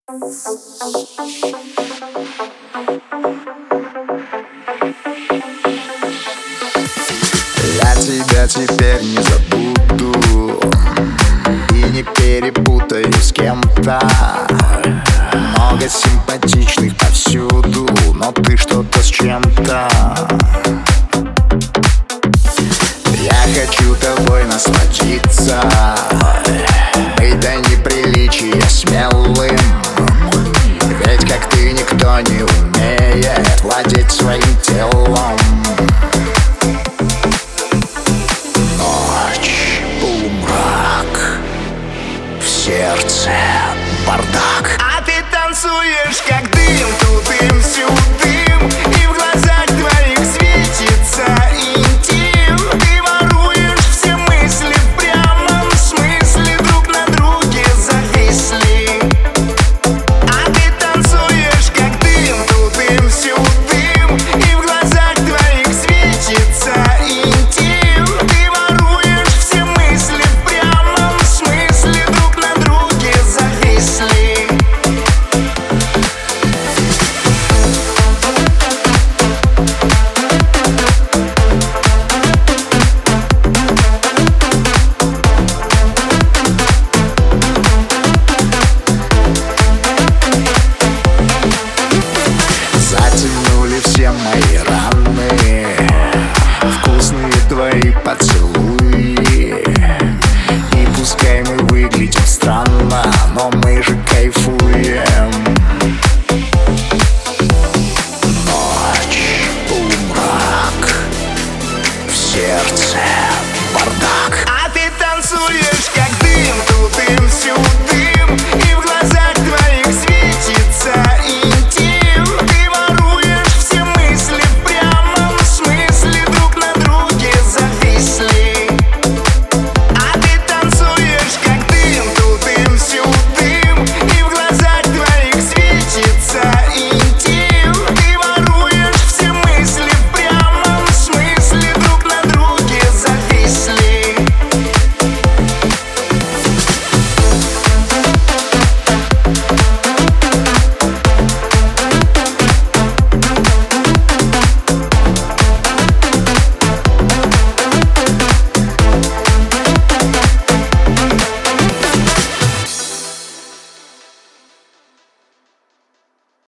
Я тебя теперь не забуду и не перепутаю с кем-то. Много симпатичных повсюду, но ты что-то с чем-то. Я хочу тобой насладиться, быть до неприличия смелым. Ведь как ты никто не умеет владеть своим телом.